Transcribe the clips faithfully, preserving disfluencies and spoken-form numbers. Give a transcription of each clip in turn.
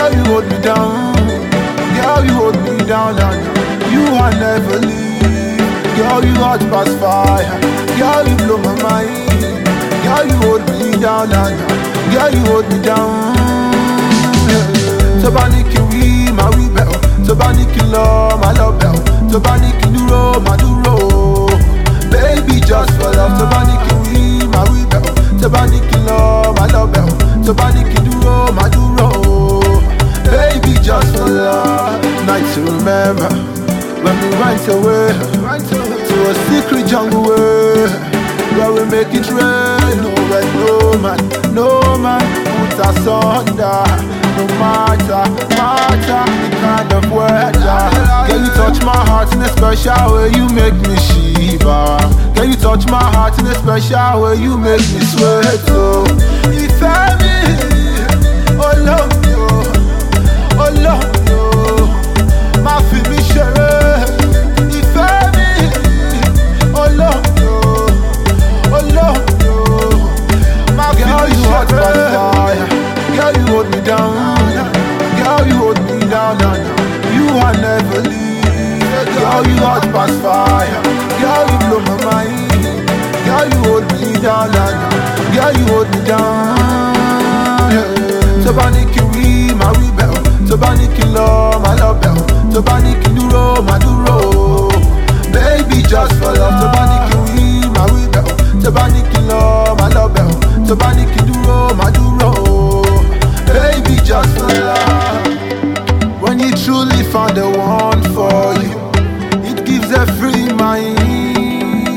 Girl, you hold me down. Girl, you hold me down, and you are never leave. Girl, you hot past fire. Girl, you blow my mind. Girl, you hold me down, and girl, you hold me down. To bá ní kí n wí, máa wí bẹ́ẹ̀ o. Tó bá ní kí n lọ, máa lọ bẹ́ẹ̀ o. Tó bá ní kí n dúró, máa dúró o. Baby, just for love. Tó bá ní kí n wí, máa wí bẹ́ẹ̀ o. Tó bá ní kí n lọ, máa lọ bẹ́ẹ̀ o. Tó bá ní kí n dúró, máa dúró o. Baby, just for love. Night to remember when we went away to a secret jungle way, where we make it rain. No, where no man, no man put us under. No matter, matter the kind of weather. Can you touch my heart in a special way? You make me shiver. Can you touch my heart in a special way? You make me sweat. So, if I me, oh love you, oh love you, my feel me share. If I me, oh love you, oh love you, my girl, you hot by fire. Girl, you hold me down. Girl, you hold me down, and you are never leave. Girl, you hot past fire. Girl, you blow my mind. Girl, you hold me down, and girl, you hold me down. Tó bá ní kí n wí, máa wí bẹ́ẹ̀ o. Tó bá ní kí n lọ, máa lọ bẹ́ẹ̀ o. Tó bá ní kí n dúró, máa dúró o. Baby, just for love. Tó bá ní kí n wí, máa wí bẹ́ẹ̀ o. Tó bá ní kí n lọ, máa lọ bẹ́ẹ̀ o. Tó bá ní kí n dúró, máa dúró o. Baby, just for love. When you truly found the one for you, it gives a free mind.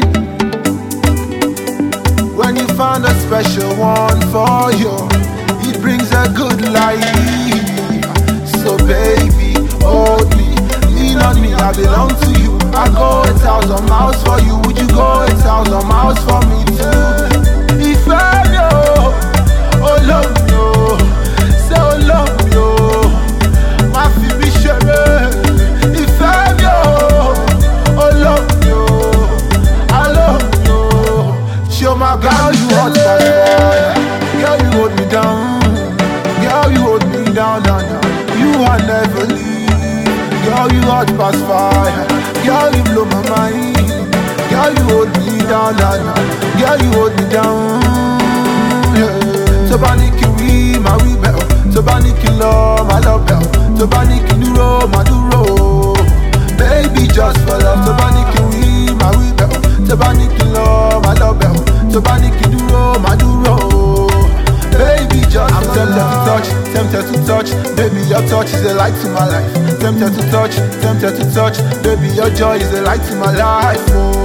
When you found a special one for you, it brings a good life. So baby, hold me, lean on me, I belong to you. I go a thousand miles for you. Would you go a thousand miles for me too? If I know, oh love you, so love you, my feel me share. If I know, oh love you, I love you. Show my girl you hot by fire. Girl, you hold me down. Girl, you hold me down, and you are never leave. Girl, you hot past fire. Girl, you blow my mind. Girl, you hold me down, and girl, you hold me down. Tó bá ní kí n wí, máa wí bẹ́ẹ̀ o. Tó bá ní kí n lọ, máa lọ bẹ́ẹ̀ o. Tó bá ní kí n dúró, máa dúró o. Baby, just for love. Tó bá ní kí n wí, máa wí bẹ́ẹ̀ o. Tó bá ní kí n lọ, máa lọ bẹ́ẹ̀ o. Tó bá ní kí n dúró, máa dúró o. Baby, just I'm tempted to touch, tempted to touch. Baby, your touch is a light to my life. Tempted to touch, tempted to touch. Baby, your joy is a light to my life. Oh.